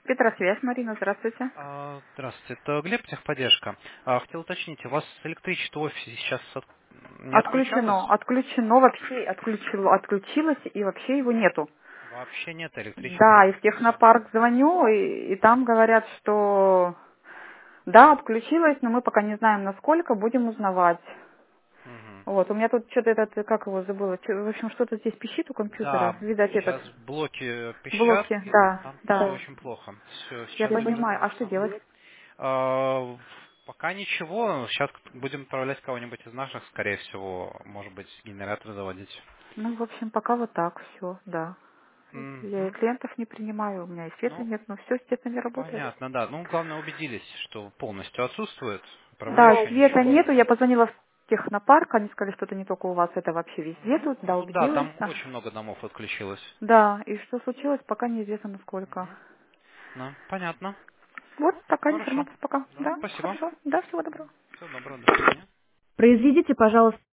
Петросвязь, Марина, здравствуйте. Здравствуйте, это Глеб, техподдержка. Хотел уточнить, у вас электричество в офисе сейчас не отключалось? Отключено вообще, отключилось и вообще его нету. Вообще нет электричества Да, в и в офисе. технопарк звоню, и там говорят, что да, отключилось, но мы пока не знаем насколько, будем узнавать. Мгм. Вот, у меня тут что-то этот, как его забыла, в общем, что-то здесь пищит у компьютера, Да, видать этот, сейчас блоки пищат, блоки, да, там все да, очень плохо. Все, я сейчас все понимаю, а что готовится. делать? Пока ничего, сейчас будем отправлять кого-нибудь из наших, скорее всего, может быть, генератор заводить. Ну, в общем, пока вот так все, да. Я и Мгм. клиентов не принимаю, у меня и света Ну, нет, но все, естественно, не работает. понятно, да. Ну, главное, убедились, что полностью отсутствует. Да, Управляющая света ничего. нету. Я позвонила в технопарк, они сказали, что это не только у вас, это вообще везде Мгм. тут. Да, Ну да, убедилась. там Да, очень много домов отключилось. да, и что случилось, пока неизвестно насколько. Мгм. Ну, понятно. Вот такая Хорошо. информация пока. Да, Да, спасибо. хорошо. Да, всего доброго. Всего доброго, до свидания. Произведите, пожалуйста.